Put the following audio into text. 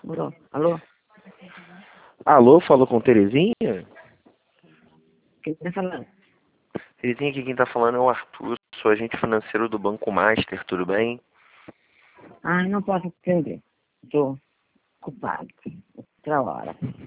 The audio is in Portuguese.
Alô? Alô? Alô, falou com Terezinha? Quem tá falando? Terezinha, aqui quem tá falando é o Arthur, sou agente financeiro do Banco Master, tudo bem? Ah, não posso atender. Estou ocupado. Outra hora.